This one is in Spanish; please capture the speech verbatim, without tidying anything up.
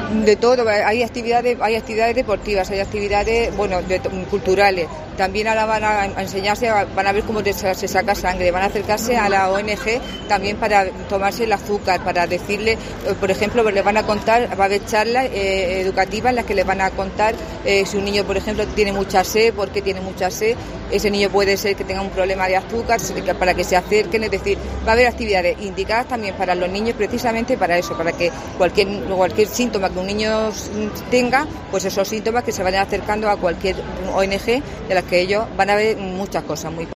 De todo, hay actividades, hay actividades deportivas, hay actividades, bueno, de, culturales. También ahora van a enseñarse, van a ver cómo se saca sangre, van a acercarse a la O N Ge también para tomarse el azúcar, para decirle, por ejemplo, les van a contar, va a haber charlas eh, educativas en las que les van a contar eh, si un niño, por ejemplo, tiene mucha sed, por qué tiene mucha sed, ese niño puede ser que tenga un problema de azúcar, para que se acerquen, es decir, va a haber actividades indicadas también para los niños precisamente para eso, para que cualquier, cualquier síntoma que un niño tenga, pues esos síntomas que se vayan acercando a cualquier O N Ge de las que ellos van a ver muchas cosas muy